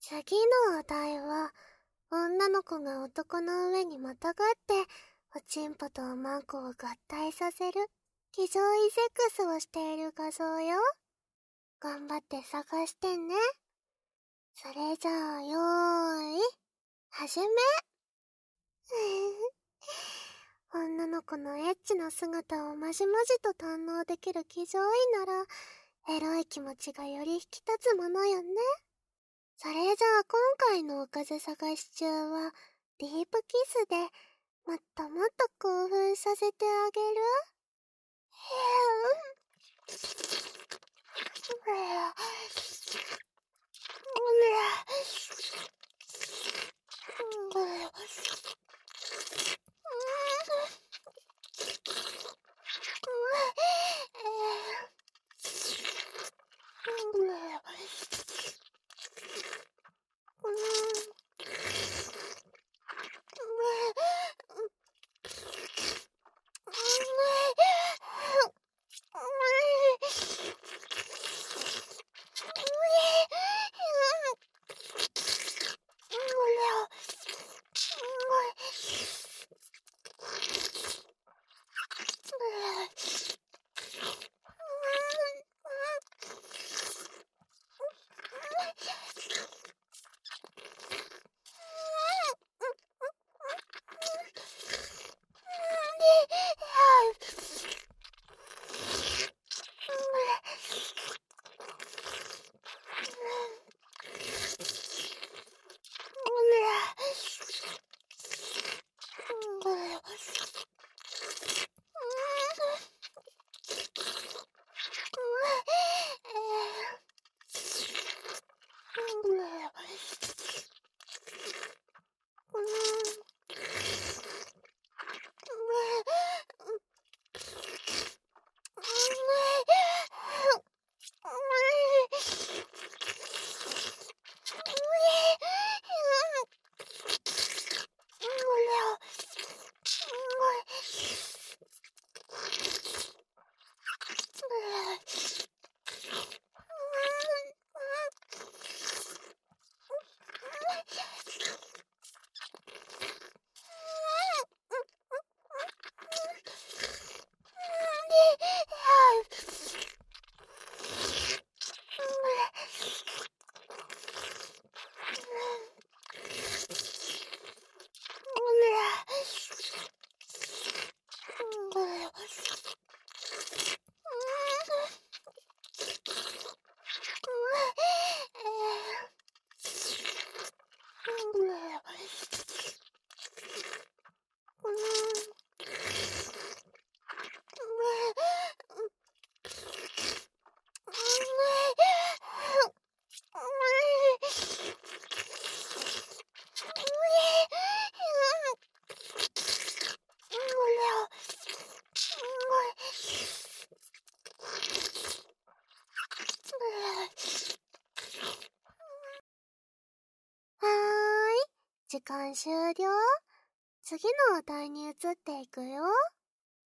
次のお題は、女の子が男の上にまたがって、おちんぽとおまんこを合体させる、気上位セックスをしている画像よ。頑張って探してね。それじゃあ、よーい、始め。女の子のエッチな姿をまじまじと堪能できる気上位なら、エロい気持ちがより引き立つものよね。それじゃあ今回のおかず探し中は、ディープキスで、もっともっと興奮させてあげる。時間終了。次のお題に移っていくよ。